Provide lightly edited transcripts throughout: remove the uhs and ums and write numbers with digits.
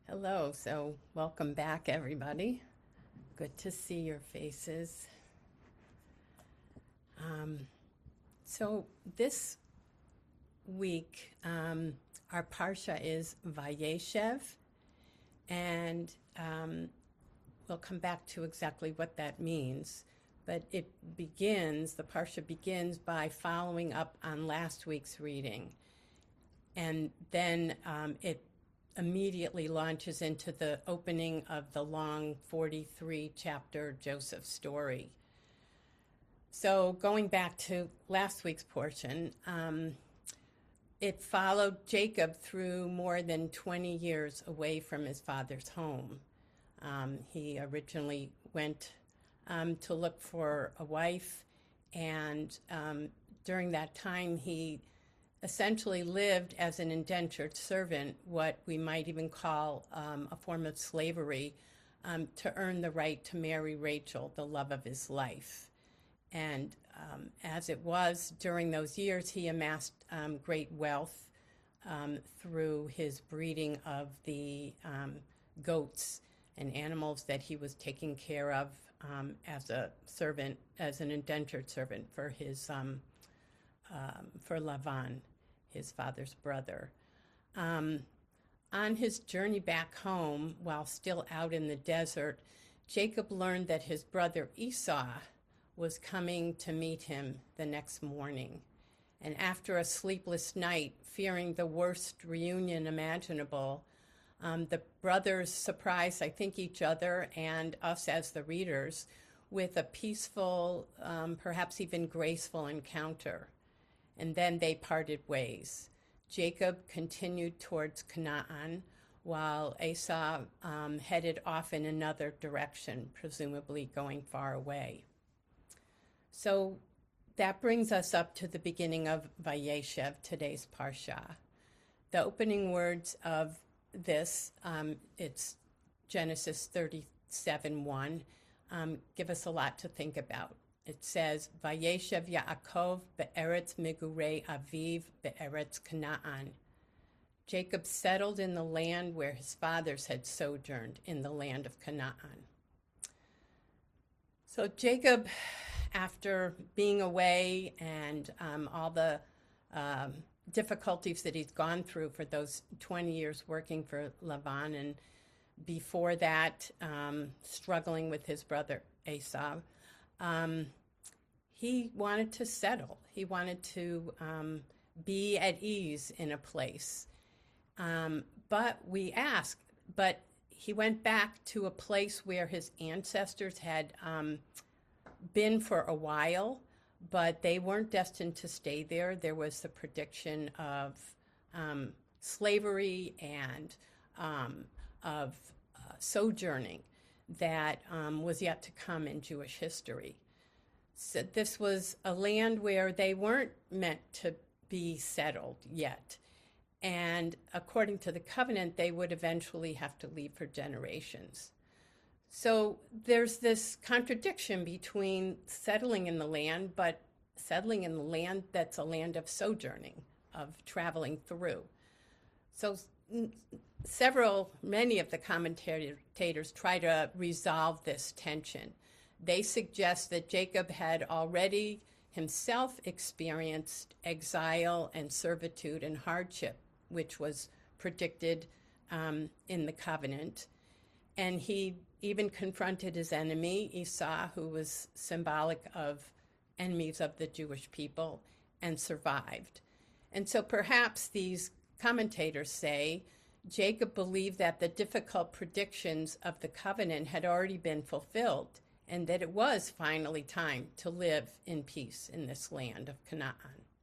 Hello, so welcome back, everybody. Good to see your faces. So this week, our Parsha is Vayeshev, and we'll come back to exactly what that means. But the Parsha begins by following up on last week's reading, and then it immediately launches into the opening of the long 43-chapter Joseph story. So going back to last week's portion, it followed Jacob through more than 20 years away from his father's home. He originally went to look for a wife, and during that time he essentially lived as an indentured servant, what we might even call a form of slavery, to earn the right to marry Rachel, the love of his life. And as it was during those years, he amassed great wealth through his breeding of the goats and animals that he was taking care of as a servant, as an indentured servant for Lavan, his father's brother. On his journey back home, while still out in the desert, Jacob learned that his brother Esau was coming to meet him the next morning. And after a sleepless night, fearing the worst reunion imaginable, the brothers surprised, I think, each other and us as the readers with a peaceful, perhaps even graceful encounter. And then they parted ways. Jacob continued towards Canaan, while Esau headed off in another direction, presumably going far away. So that brings us up to the beginning of Vayeshev, today's Parsha. The opening words of this, it's Genesis 37:1, give us a lot to think about. It says, Vayeshev Yaakov be'eretz migurei aviv be'eretz Canaan. Jacob settled in the land where his fathers had sojourned, in the land of Canaan. So Jacob, after being away and all the difficulties that he's gone through for those 20 years working for Lavan, and before that struggling with his brother Esau, he wanted to settle. He wanted to be at ease in a place. But he went back to a place where his ancestors had been for a while, but they weren't destined to stay there. There was the prediction of slavery and of sojourning that was yet to come in Jewish history. So this was a land where they weren't meant to be settled yet. And according to the covenant, they would eventually have to leave for generations. So there's this contradiction between settling in the land, but settling in the land that's a land of sojourning, of traveling through. So many of the commentators try to resolve this tension. They suggest that Jacob had already himself experienced exile and servitude and hardship, which was predicted in the covenant. And he even confronted his enemy, Esau, who was symbolic of enemies of the Jewish people, and survived. And so perhaps these commentators say Jacob believed that the difficult predictions of the covenant had already been fulfilled, and that it was finally time to live in peace in this land of Canaan.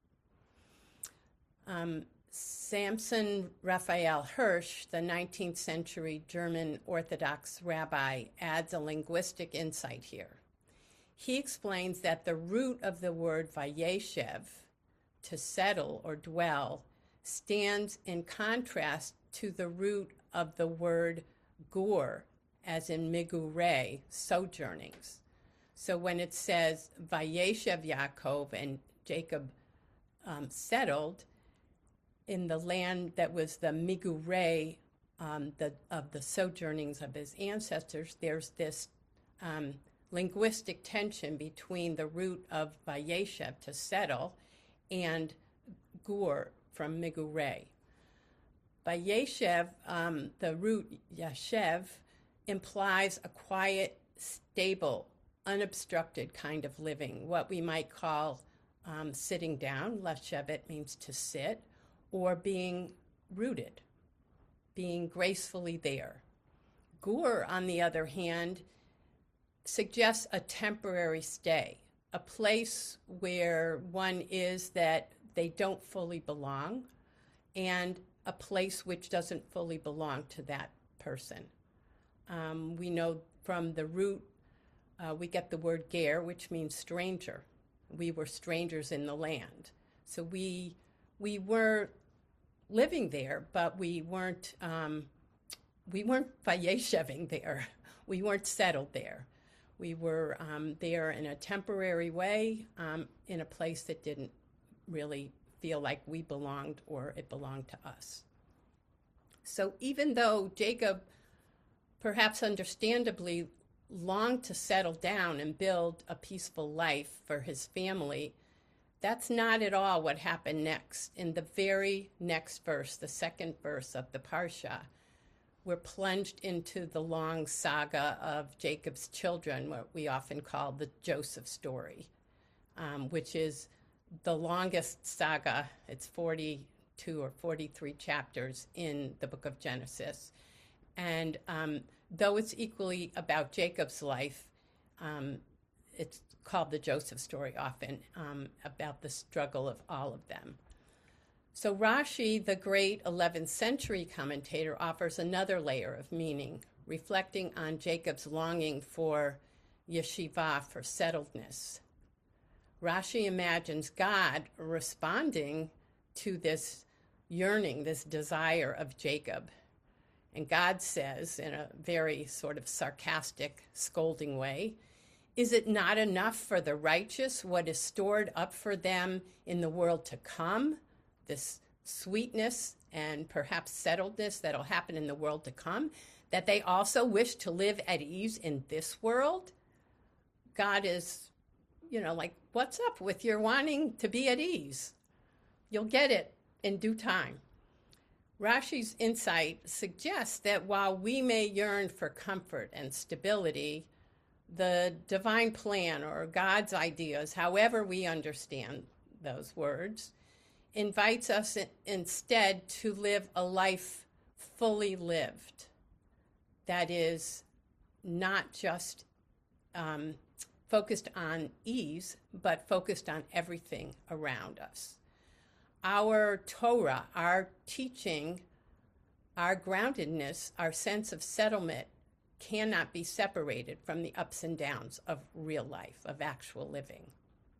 Samson Raphael Hirsch, the 19th century German Orthodox rabbi, adds a linguistic insight here. He explains that the root of the word Vayeshev, to settle or dwell, stands in contrast to the root of the word gur, as in migurei, sojournings. So when it says Vayeshev Yaakov and Jacob settled in the land that was the migurei of the sojournings of his ancestors, there's this linguistic tension between the root of Vayeshev, to settle, and gur, from migure. Vayeshev, the root yashev, implies a quiet, stable, unobstructed kind of living, what we might call sitting down. Lashevet means to sit, or being rooted, being gracefully there. Gur, on the other hand, suggests a temporary stay, a place where one is that they don't fully belong, and a place which doesn't fully belong to that person. We know from the root, we get the word ger, which means stranger. We were strangers in the land. So we were living there, but we weren't vayesheving there. We weren't settled there. We were there in a temporary way, in a place that didn't really feel like we belonged or it belonged to us. So even though Jacob perhaps understandably longed to settle down and build a peaceful life for his family, that's not at all what happened next. In the very next verse, the second verse of the Parsha, we're plunged into the long saga of Jacob's children, what we often call the Joseph story, which is the longest saga. It's 42 or 43 chapters in the book of Genesis. And though it's equally about Jacob's life, it's called the Joseph story often, about the struggle of all of them. So Rashi, the great 11th century commentator, offers another layer of meaning, reflecting on Jacob's longing for yeshiva, for settledness. Rashi imagines God responding to this yearning, this desire of Jacob. And God says, in a very sort of sarcastic, scolding way, "Is it not enough for the righteous what is stored up for them in the world to come?" This sweetness and perhaps settledness that'll happen in the world to come, that they also wish to live at ease in this world. God is, like, what's up with your wanting to be at ease? You'll get it in due time. Rashi's insight suggests that while we may yearn for comfort and stability, the divine plan or God's ideas, however we understand those words, invites us instead to live a life fully lived. That is, not just focused on ease, but focused on everything around us. Our Torah, our teaching, our groundedness, our sense of settlement cannot be separated from the ups and downs of real life, of actual living.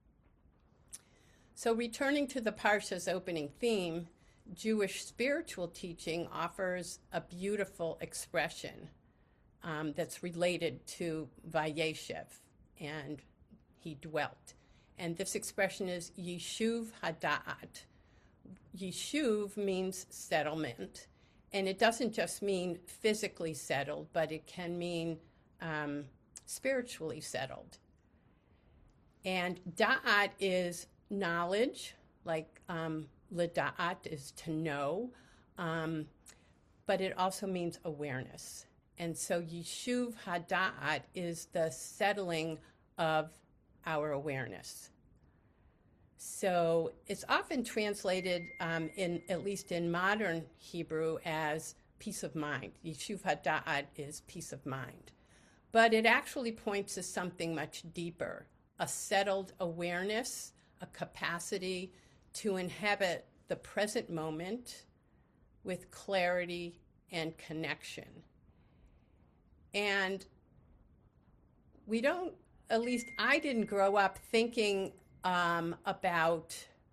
So returning to the Parsha's opening theme, Jewish spiritual teaching offers a beautiful expression that's related to Vayeshev, and he dwelt. And this expression is Yishuv Hada'at. Yishuv means settlement, and it doesn't just mean physically settled, but it can mean spiritually settled. And Da'at is knowledge, like L'da'at is to know, but it also means awareness. And so Yishuv Hada'at is the settling of our awareness. So it's often translated, at least in modern Hebrew, as peace of mind. Yishuv Hada'at is peace of mind. But it actually points to something much deeper, a settled awareness, a capacity to inhabit the present moment with clarity and connection. And we don't, at least I didn't grow up thinking about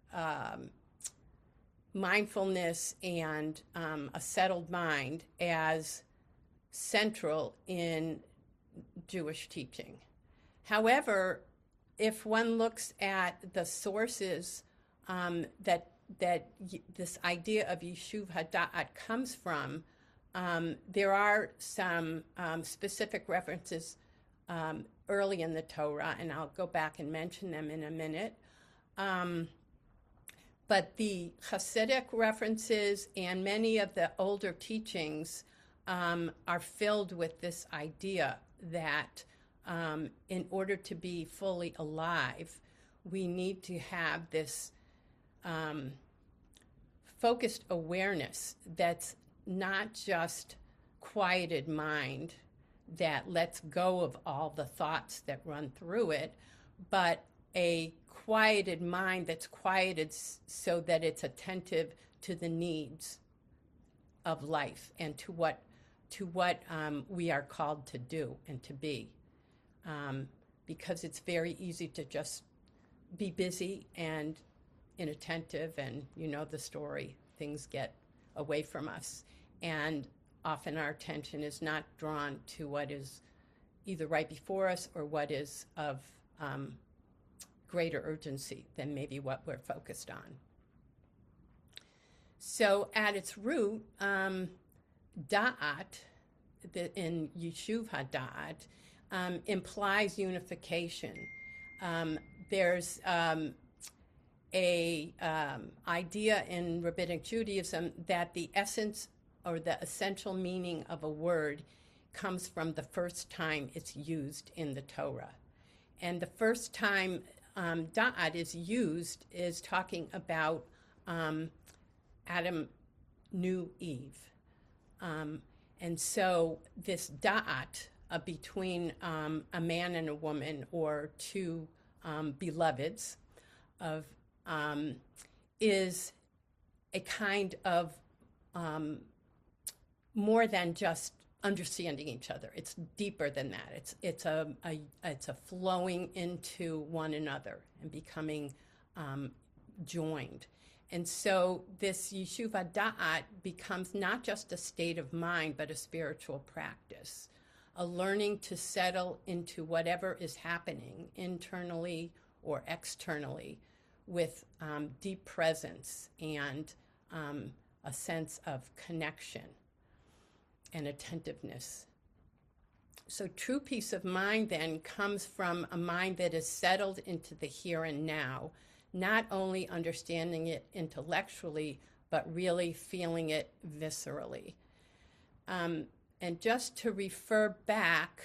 mindfulness and a settled mind as central in Jewish teaching. However, if one looks at the sources that this idea of Yishuv Hada'at comes from, there are some specific references early in the Torah, and I'll go back and mention them in a minute. But the Hasidic references and many of the older teachings are filled with this idea that in order to be fully alive, we need to have this focused awareness that's not just quieted mind that lets go of all the thoughts that run through it, but a quieted mind that's quieted so that it's attentive to the needs of life and to what we are called to do and to be. Because it's very easy to just be busy and inattentive, and you know the story. Things get away from us. And often our attention is not drawn to what is either right before us or what is of greater urgency than maybe what we're focused on. So at its root, da'at, in Yishuv HaDa'at, implies unification. There's a idea in Rabbinic Judaism that the essence or the essential meaning of a word comes from the first time it's used in the Torah. And the first time da'at is used is talking about Adam knew Eve. And so this da'at between a man and a woman, or two beloveds, is a kind of more than just understanding each other. It's deeper than that. It's a flowing into one another and becoming joined. And so this Yishuv HaDa'at becomes not just a state of mind, but a spiritual practice, a learning to settle into whatever is happening internally or externally with deep presence and a sense of connection and attentiveness. So true peace of mind then comes from a mind that is settled into the here and now, not only understanding it intellectually, but really feeling it viscerally. And just to refer back,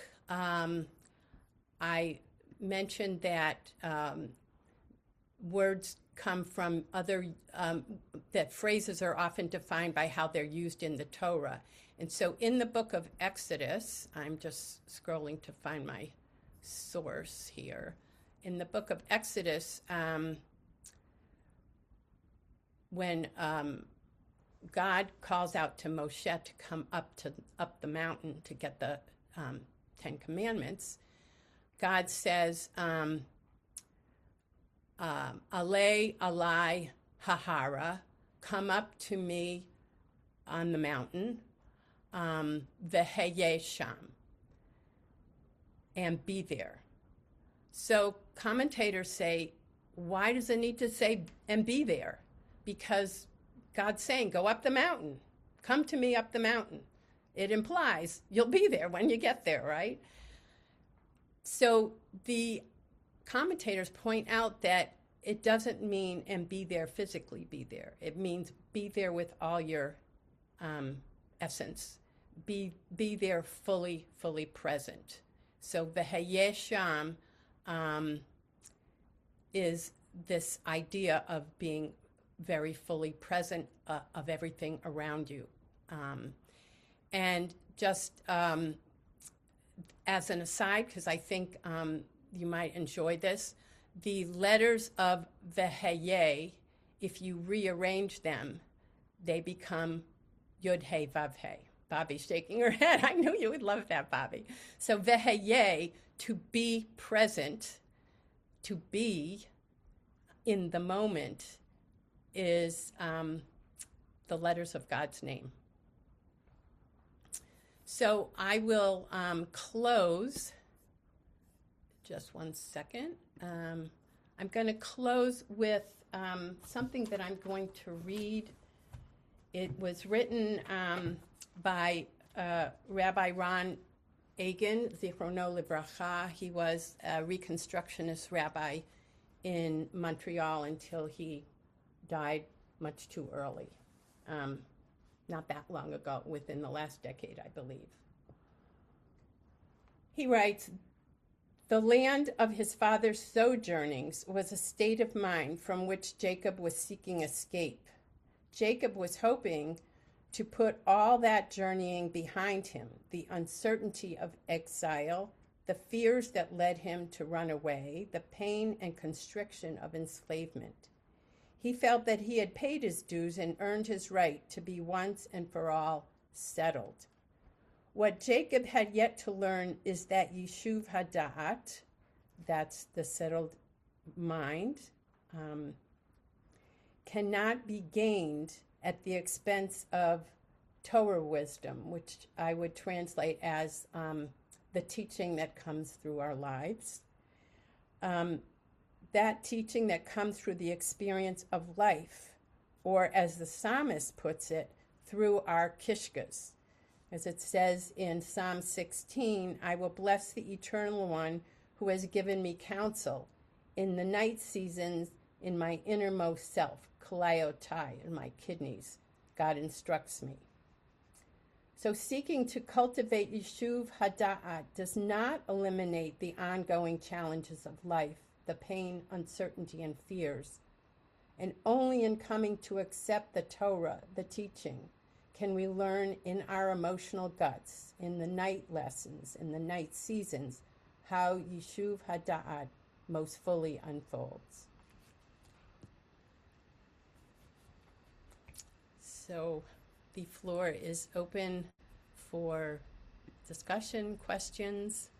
I mentioned that words come from other, that phrases are often defined by how they're used in the Torah. And so in the book of Exodus, I'm just scrolling to find my source here. In the book of Exodus, when God calls out to Moshe to come up the mountain to get the Ten Commandments, God says, Alei alai hahara, come up to me on the mountain, veheye sham, and be there. So commentators say, why does it need to say and be there? Because God's saying, go up the mountain, come to me up the mountain. It implies you'll be there when you get there, right? So the commentators point out that it doesn't mean and be there physically be there. It means be there with all your essence. Be there fully present. So veheye sham is this idea of being very fully present of everything around you. And just as an aside, because I think you might enjoy this, the letters of veheye, if you rearrange them, they become yud hey vav hey. Bobby's shaking her head. I knew you would love that, Bobby. So veheye, to be present, to be in the moment, is the letters of God's name. So I will close. Just one second. I'm going to close with something that I'm going to read. It was written by Rabbi Ron Agin, Zichrono Livracha. He was a Reconstructionist rabbi in Montreal until he died much too early. Not that long ago, within the last decade, I believe. He writes, "The land of his father's sojournings was a state of mind from which Jacob was seeking escape. Jacob was hoping to put all that journeying behind him, the uncertainty of exile, the fears that led him to run away, the pain and constriction of enslavement. He felt that he had paid his dues and earned his right to be once and for all settled. What Jacob had yet to learn is that Yishuv Hada'at, that's the settled mind, cannot be gained at the expense of Torah wisdom, which I would translate as the teaching that comes through our lives. That teaching that comes through the experience of life, or as the psalmist puts it, through our kishkas. As it says in Psalm 16, I will bless the Eternal One who has given me counsel in the night seasons in my innermost self, kalayotai, in my kidneys. God instructs me. So seeking to cultivate Yishuv Hada'at does not eliminate the ongoing challenges of life, the pain, uncertainty, and fears. And only in coming to accept the Torah, the teaching, can we learn in our emotional guts, in the night lessons, in the night seasons, how Yishuv Hada'at most fully unfolds. So the floor is open for discussion, questions.